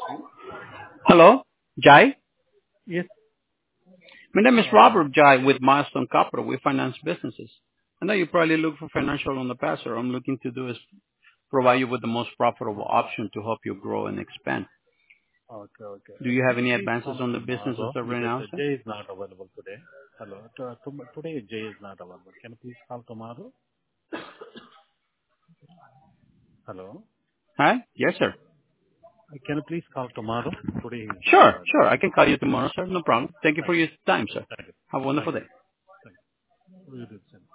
Hello, Jai. Yes. My name is Uh, Robert Jai with Milestone Capital. We finance businesses. I know you probably look for financial on the past, or I'm looking to do is provide you with the most profitable option to help you grow and expand. Okay, okay. Do you Can have you any please advances call on the businesses tomorrow? that right Because now, sir? Jay is not available today. Hello. Today Jay is not available. Can you please call tomorrow? Hello. Hi? Yes, sir. Can you please call tomorrow? Today he is not Sure, available. sure. I can call you tomorrow, sir. No problem. Thank you for Thank you. your time, sir. Thank you. Have a wonderful Thank day. you. Thank you. We will do the same.